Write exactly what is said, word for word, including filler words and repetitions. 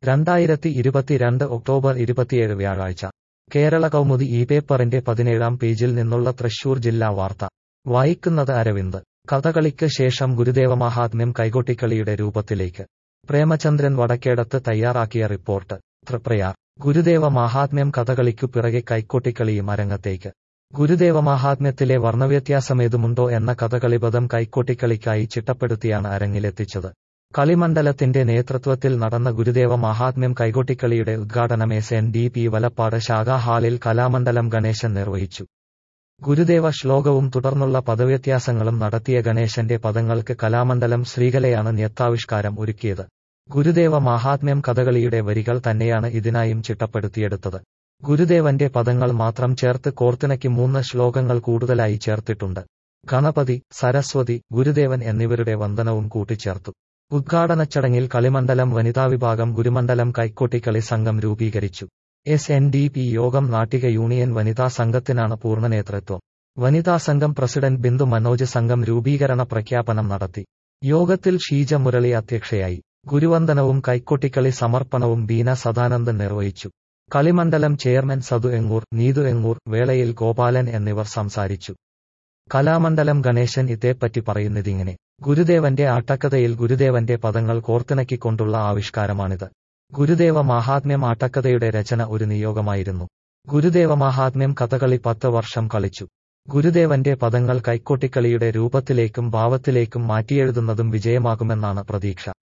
രണ്ടായിരത്തി ഇരുപത്തിരണ്ട് ഒക്ടോബർ ഇരുപത്തിയേഴ് വ്യാഴാഴ്ച കേരള കൗമുദി ഈ പേപ്പറിന്റെ പതിനേഴാം പേജിൽ നിന്നുള്ള തൃശൂർ ജില്ലാ വാർത്ത വായിക്കുന്നത് അരവിന്ദ്. കഥകളിക്ക് ശേഷം ഗുരുദേവ മഹാത്മ്യം കൈകൊട്ടിക്കളിയുടെ രൂപത്തിലേക്ക്. പ്രേമചന്ദ്രൻ വടക്കേടത്ത് തയ്യാറാക്കിയ റിപ്പോർട്ട്. തൃപ്രയാർ. ഗുരുദേവ മാഹാത്മ്യം കഥകളിക്കു പിറകെ കൈക്കൊട്ടിക്കളിയും അരങ്ങത്തേക്ക്. ഗുരുദേവ മാഹാത്മ്യത്തിലെ വർണ്ണവ്യത്യാസമേതുമുണ്ടോ എന്ന കഥകളിപദം കൈക്കൊട്ടിക്കളിക്കായി ചിട്ടപ്പെടുത്തിയാണ് അരങ്ങിലെത്തിച്ചത്. കളിമണ്ഡലത്തിന്റെ നേതൃത്വത്തിൽ നടന്ന ഗുരുദേവ മാഹാത്മ്യം കൈകൊട്ടിക്കളിയുടെ ഉദ്ഘാടനം S N D P Valappad ശാഖാ ഹാളിൽ കലാമണ്ഡലം ഗണേശൻ നിർവഹിച്ചു. ഗുരുദേവ ശ്ലോകവും തുടർന്നുള്ള പദവ്യത്യാസങ്ങളും നടത്തിയ ഗണേശന്റെ പദങ്ങൾക്ക് കലാമണ്ഡലം ശ്രീകലയാണ് നൃത്താവിഷ്കാരം ഒരുക്കിയത്. ഗുരുദേവ മാഹാത്മ്യം കഥകളിയുടെ വരികൾ തന്നെയാണ് ഇതിനായും ചിട്ടപ്പെടുത്തിയെടുത്തത്. ഗുരുദേവന്റെ പദങ്ങൾ മാത്രം ചേർത്ത് കോർത്തിണക്കി മൂന്ന് ശ്ലോകങ്ങൾ കൂടുതലായി ചേർത്തിട്ടുണ്ട്. ഗണപതി, സരസ്വതി, ഗുരുദേവൻ എന്നിവരുടെ വന്ദനവും കൂട്ടിച്ചേർത്തു. ഉദ്ഘാടന ചടങ്ങിൽ കളിമണ്ഡലം വനിതാവിഭാഗം ഗുരുമണ്ഡലം കൈക്കൊട്ടിക്കളി സംഘം രൂപീകരിച്ചു. എസ് എൻ ഡി പി യോഗം നാട്ടിക യൂണിയൻ വനിതാ സംഘത്തിനാണ് പൂർണ്ണ നേതൃത്വം. വനിതാ സംഘം പ്രസിഡന്റ് ബിന്ദു മനോജ് സംഘം രൂപീകരണ പ്രഖ്യാപനം നടത്തി. യോഗത്തിൽ ഷീജ മുരളി അധ്യക്ഷയായി. ഗുരുവന്ദനവും കൈക്കൊട്ടിക്കളി സമർപ്പണവും ബീന സദാനന്ദൻ നിർവഹിച്ചു. കളിമണ്ഡലം ചെയർമാൻ സതു എങ്ങൂർ, നീതു എങ്ങൂർ, വേളയിൽ ഗോപാലൻ എന്നിവർ സംസാരിച്ചു. കലാമണ്ഡലം ഗണേശൻ ഇതേപ്പറ്റി പറയുന്നതിങ്ങനെ. ഗുരുദേവന്റെ ആട്ടക്കഥയിൽ ഗുരുദേവന്റെ പദങ്ങൾ കോർത്തിണക്കിക്കൊണ്ടുള്ള ആവിഷ്കാരമാണിത്. ഗുരുദേവ മാഹാത്മ്യം ആട്ടക്കഥയുടെ രചന ഒരു നിയോഗമായിരുന്നു. ഗുരുദേവ മാഹാത്മ്യം കഥകളി പത്ത് വർഷം കളിച്ചു. ഗുരുദേവന്റെ പദങ്ങൾ കൈക്കൊട്ടിക്കളിയുടെ രൂപത്തിലേക്കും ഭാവത്തിലേക്കും മാറ്റിയെഴുതുന്നതും വിജയമാകുമെന്നാണ് പ്രതീക്ഷ.